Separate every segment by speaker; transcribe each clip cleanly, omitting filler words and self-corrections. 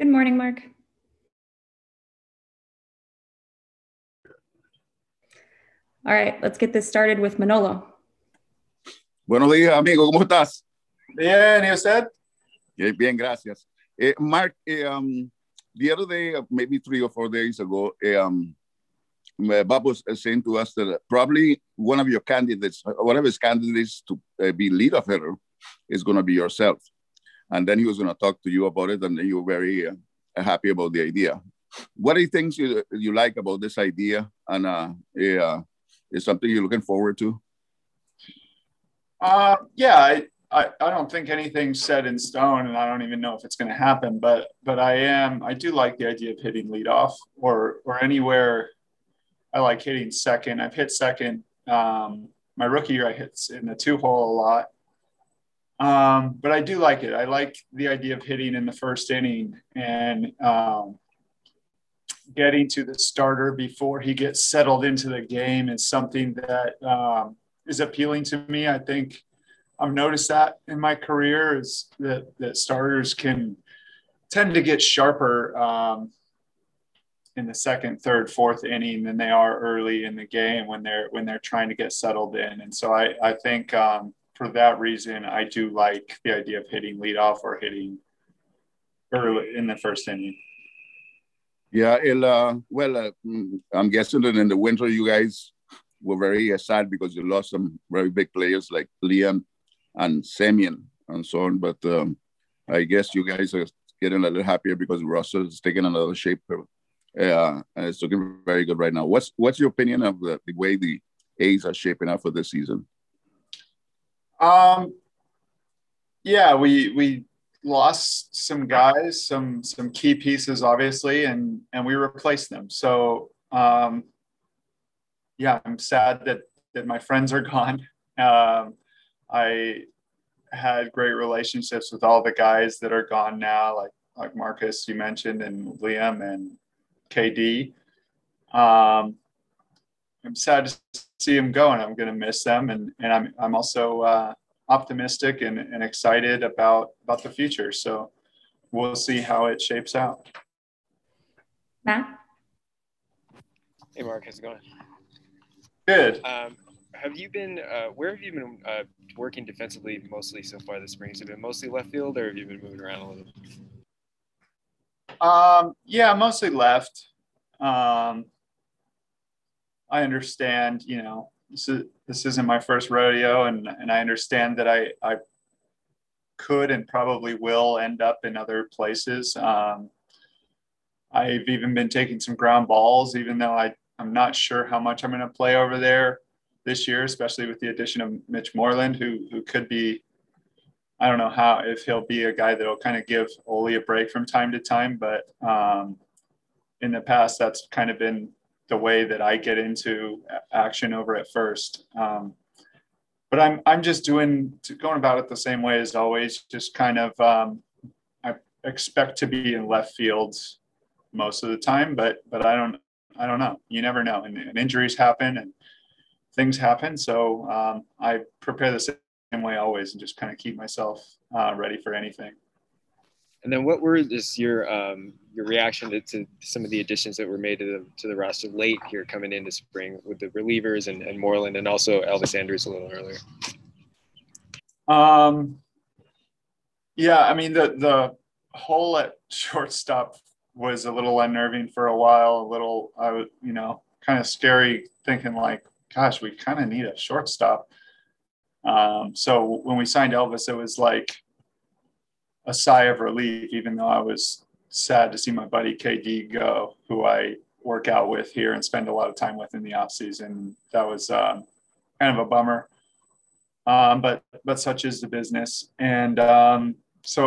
Speaker 1: Good morning, Mark. All right, let's get this started with Manolo.
Speaker 2: Buenos días, amigo. ¿Cómo estás?
Speaker 3: Bien, ¿y usted?
Speaker 2: Bien, gracias. Mark, the other day, maybe 3 or 4 days ago, Bob was saying to us that probably one of your candidates, one of his candidates to be leadoff hitter is going to be yourself. And then he was going to talk to you about it, and you were very happy about the idea. What are the things you like about this idea, and is something you're looking forward to?
Speaker 3: Yeah, I don't think anything's set in stone, and I don't even know if it's going to happen. But I do like the idea of hitting leadoff or anywhere. I like hitting second. I've hit second. My rookie year, I hit in the 2-hole a lot. But I do like it. I like the idea of hitting in the first inning and getting to the starter before he gets settled into the game is something that is appealing to me. I think I've noticed that in my career is that starters can tend to get sharper in the second, third, fourth inning than they are early in the game when they're trying to get settled in. And so I think for that reason, I do like the idea of hitting leadoff or hitting early in the first inning.
Speaker 2: Yeah, I'm guessing that in the winter you guys were very sad because you lost some very big players like Liam and Semien and so on. But I guess you guys are getting a little happier because Russell is taking another shape. And it's looking very good right now. What's your opinion of the way the A's are shaping up for this season?
Speaker 3: Yeah, we lost some guys, some key pieces, obviously, and we replaced them. So yeah, I'm sad that my friends are gone. I had great relationships with all the guys that are gone now, like Marcus, you mentioned, and Liam and KD. I'm sad to see him go, and I'm going to miss them. And I'm also optimistic and excited about the future. So we'll see how it shapes out.
Speaker 1: Matt?
Speaker 4: Hey, Mark, how's it going?
Speaker 3: Good.
Speaker 4: Have you been, where have you been working defensively mostly so far this spring? Has it been mostly left field, or have you been moving around a little?
Speaker 3: Yeah, mostly left. I understand, this isn't my first rodeo, and I understand that I could and probably will end up in other places. I've even been taking some ground balls, even though I'm not sure how much I'm going to play over there this year, especially with the addition of Mitch Moreland, who could be, I don't know if he'll be a guy that'll kind of give Ole a break from time to time, but in the past, that's kind of been the way that I get into action over at first. But I'm just going about it the same way as always, just kind of I expect to be in left field most of the time, but I don't know. You never know, and injuries happen and things happen. So I prepare the same way always and just kind of keep myself ready for anything.
Speaker 4: And then what were your reaction to some of the additions that were made to the roster late here coming into spring with the relievers and Moreland and also Elvis Andrus a little earlier?
Speaker 3: Yeah, I mean, the hole at shortstop was a little unnerving for a while, kind of scary, thinking like, gosh, we kind of need a shortstop. So when we signed Elvis, it was like a sigh of relief, even though I was sad to see my buddy KD go, who I work out with here and spend a lot of time with in the off season. That was kind of a bummer. But such is the business. And it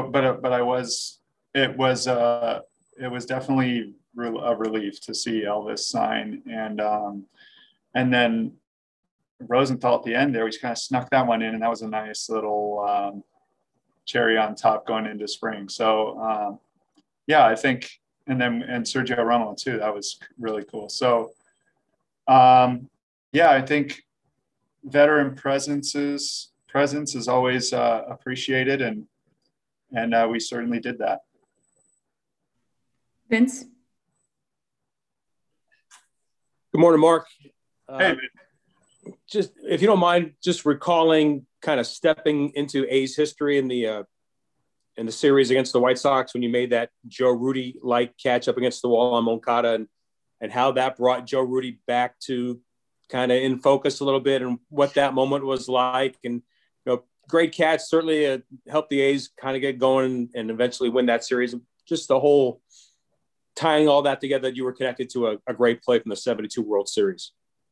Speaker 3: was definitely a relief to see Elvis sign. And then Rosenthal at the end there, we just kind of snuck that one in, and that was a nice little cherry on top going into spring. So yeah, I think, and Sergio Romo too, that was really cool. So yeah, I think veteran presence is always appreciated, and we certainly did that.
Speaker 1: Vince?
Speaker 5: Good morning, Mark.
Speaker 3: Hey,
Speaker 5: Just if you don't mind, just recalling kind of stepping into A's history in the series against the White Sox when you made that Joe Rudi-like catch up against the wall on Moncada, and how that brought Joe Rudi back to kind of in focus a little bit, and what that moment was like. And great catch, certainly helped the A's kind of get going and eventually win that series. Just the whole tying all that together, you were connected to a great play from the '72 World Series.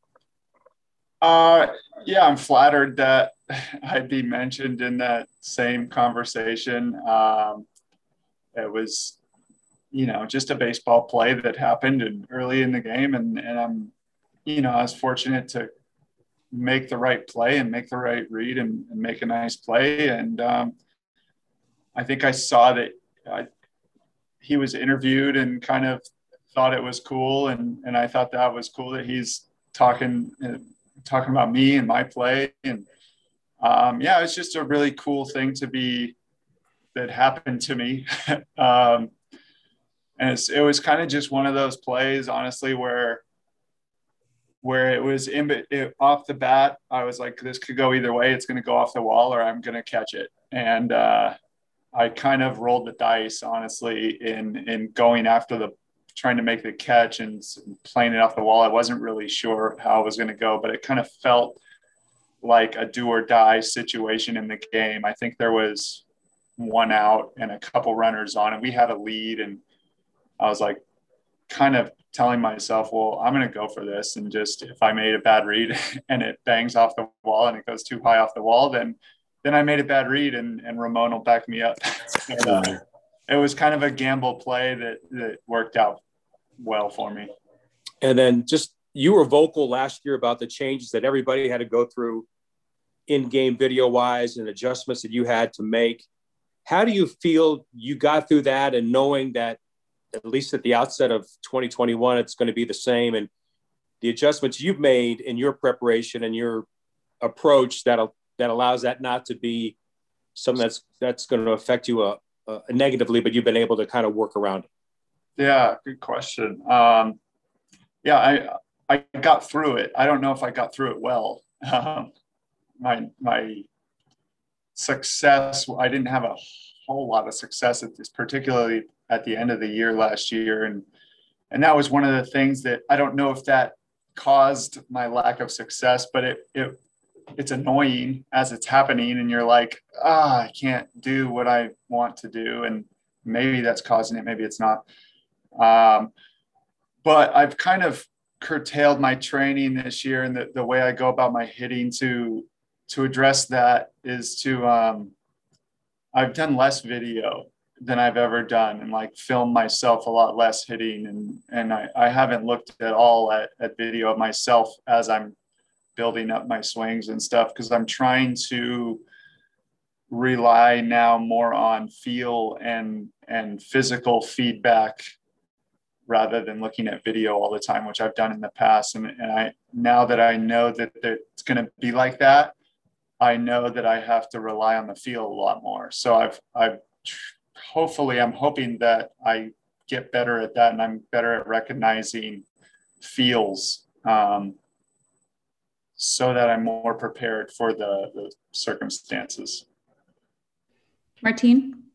Speaker 3: Yeah, I'm flattered that I'd be mentioned in that same conversation. It was, just a baseball play that happened early in the game, and I'm, I was fortunate to make the right play and make the right read and make a nice play. And I think I saw that he was interviewed and kind of thought it was cool, and I thought that was cool that he's talking about me and my play. And it's just a really cool thing that happened to me. And it was kind of just one of those plays, honestly, where it was off the bat. I was like, this could go either way. It's going to go off the wall or I'm going to catch it. And I kind of rolled the dice, honestly, in going after trying to make the catch and playing it off the wall. I wasn't really sure how it was going to go, but it kind of felt like a do or die situation in the game. I think there was one out and a couple runners on, and we had a lead. And I was like, kind of telling myself, well, I'm going to go for this. And just, if I made a bad read and it bangs off the wall and it goes too high off the wall, then I made a bad read and Ramon will back me up. And, it was kind of a gamble play that worked out well for me.
Speaker 5: And then just, you were vocal last year about the changes that everybody had to go through in-game video wise and adjustments that you had to make. How do you feel you got through that, and knowing that at least at the outset of 2021, it's going to be the same, and the adjustments you've made in your preparation and your approach that allows that not to be something that's going to affect you negatively, but you've been able to kind of work around it?
Speaker 3: Yeah, good question. I got through it. I don't know if I got through it well. My success, I didn't have a whole lot of success at this, particularly at the end of the year last year. And that was one of the things that I don't know if that caused my lack of success, but it's annoying as it's happening. And you're like, I can't do what I want to do. And maybe that's causing it. Maybe it's not. But I've kind of curtailed my training this year, and the way I go about my hitting to address that is I've done less video than I've ever done, and like film myself a lot less hitting. And I haven't looked at all at video of myself as I'm building up my swings and stuff, because I'm trying to rely now more on feel and physical feedback rather than looking at video all the time, which I've done in the past. And I, now that I know that it's going to be like that, I know that I have to rely on the feel a lot more. So I'm hoping that I get better at that, and I'm better at recognizing feels, so that I'm more prepared for the circumstances.
Speaker 1: Martine?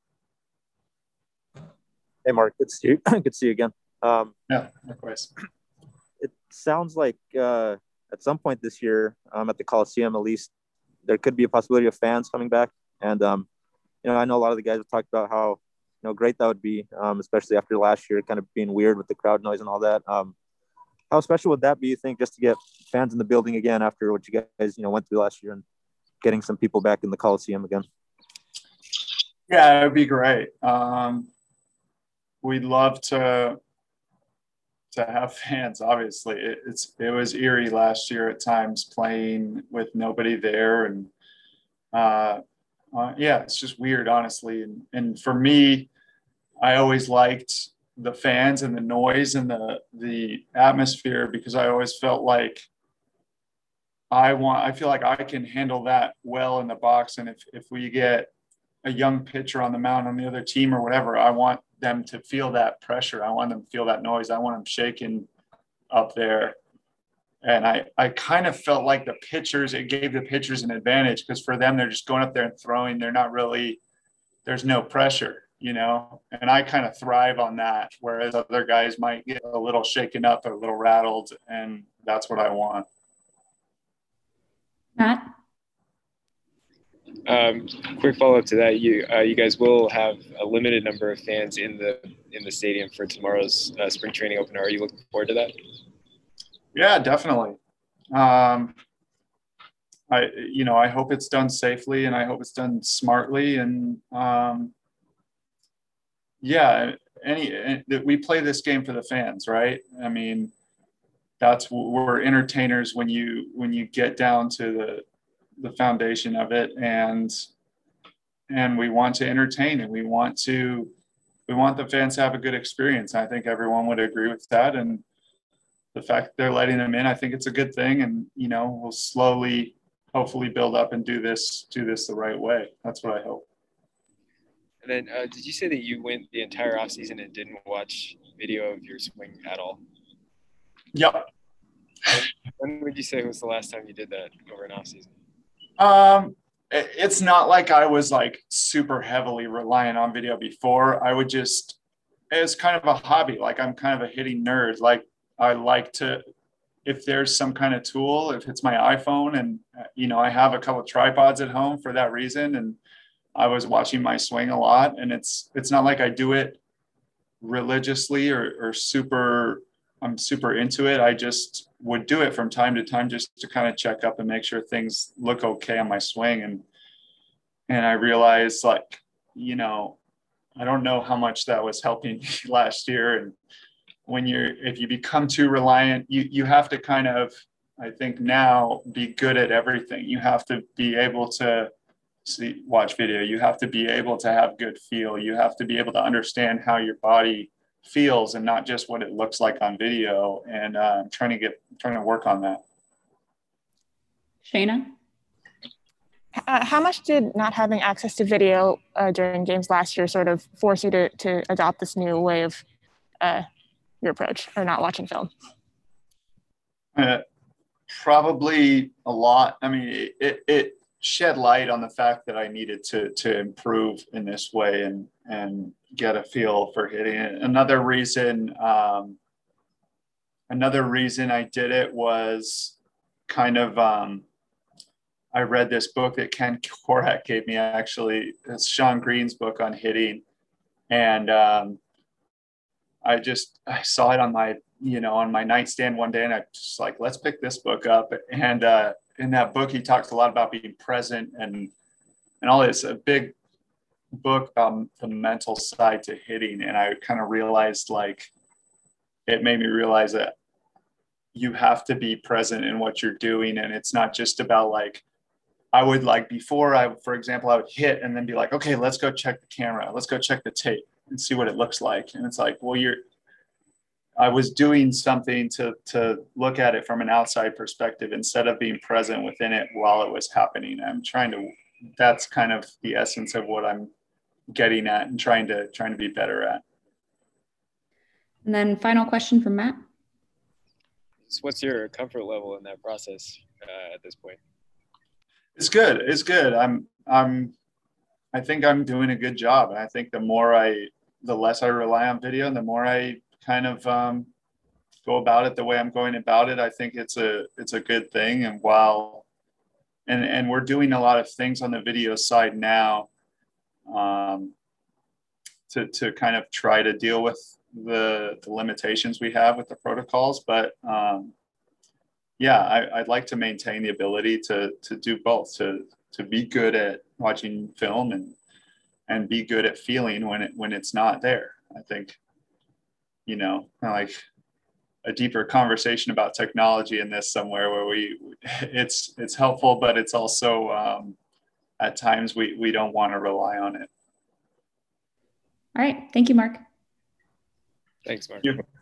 Speaker 6: Hey, Mark, good to see you. Good to see you again.
Speaker 3: Yeah, likewise.
Speaker 6: It sounds like at some point this year, at the Coliseum, at least, there could be a possibility of fans coming back. And, I know a lot of the guys have talked about how, great that would be, especially after last year kind of being weird with the crowd noise and all that. How special would that be, you think, just to get fans in the building again after what you guys, went through last year, and getting some people back in the Coliseum again?
Speaker 3: Yeah, it would be great. We'd love to have fans. Obviously, it was eerie last year at times, playing with nobody there, and it's just weird, honestly. And for me, I always liked the fans and the noise and the atmosphere, because I always felt like I feel like I can handle that well in the box. And if we get a young pitcher on the mound on the other team or whatever, I want them to feel that pressure. I want them to feel that noise. I want them shaking up there. And I kind of felt like it gave the pitchers an advantage, because for them, they're just going up there and throwing. They're not really, there's no pressure, and I kind of thrive on that. Whereas other guys might get a little shaken up or a little rattled, and that's what I want.
Speaker 1: Matt?
Speaker 4: Quick follow-up to that, you guys will have a limited number of fans in the stadium for tomorrow's spring training opener. Are you looking forward to that?
Speaker 3: Yeah, definitely. I hope it's done safely, and I hope it's done smartly. And we play this game for the fans, right? I mean, we're entertainers when you get down to the foundation of it, and we want to entertain, and we want the fans to have a good experience. I think everyone would agree with that, and the fact that they're letting them in, I think it's a good thing. And we'll slowly, hopefully, build up and do this the right way. That's what I hope.
Speaker 4: And then, did you say that you went the entire off season and didn't watch video of your swing at all?
Speaker 3: Yep.
Speaker 4: When would you say was the last time you did that over an off season?
Speaker 3: It's not like I was like super heavily reliant on video before. It's kind of a hobby. Like, I'm kind of a hitting nerd. Like, I like to, if there's some kind of tool, if it's my iPhone, and I have a couple of tripods at home for that reason, and I was watching my swing a lot. And it's not like I do it religiously or I'm super into it. I just would do it from time to time just to kind of check up and make sure things look okay on my swing. And I realized, like, I don't know how much that was helping me last year. And if you become too reliant, you have to kind of, I think now, be good at everything. You have to be able to watch video. You have to be able to have good feel. You have to be able to understand how your body feels, and not just what it looks like on video. And trying to work on that.
Speaker 1: Shayna?
Speaker 7: How much did not having access to video during games last year sort of force you to adopt this new way of your approach, or not watching film?
Speaker 3: Probably a lot. I mean, it shed light on the fact that I needed to improve in this way and get a feel for hitting it. Another reason I did it was kind of, I read this book that Ken Korak gave me, actually. It's Sean Green's book on hitting. And I saw it on my nightstand one day, and I just like, let's pick this book up. And in that book, he talks a lot about being present and all this. A big book about the mental side to hitting. And I kind of realized, like, it made me realize that you have to be present in what you're doing. And it's not just about, like, I would, like, before for example, I would hit and then be like, okay, let's go check the camera. Let's go check the tape and see what it looks like. And it's like, well, I was doing something to look at it from an outside perspective instead of being present within it while it was happening. That's kind of the essence of what I'm getting at and trying to be better at.
Speaker 1: And then final question from Matt.
Speaker 4: So what's your comfort level in that process at this point?
Speaker 3: It's good. It's good. I think I'm doing a good job. And I think the less I rely on video, and the more I kind of go about it the way I'm going about it, I think it's a good thing. And and we're doing a lot of things on the video side now to kind of try to deal with the limitations we have with the protocols. But I'd like to maintain the ability to do both, to be good at watching film and be good at feeling when it's not there. I think, like a deeper conversation about technology in this somewhere where it's helpful, but it's also at times we don't want to rely on it.
Speaker 1: All right. Thank you, Mark.
Speaker 4: Thanks, Mark.
Speaker 3: Thank you.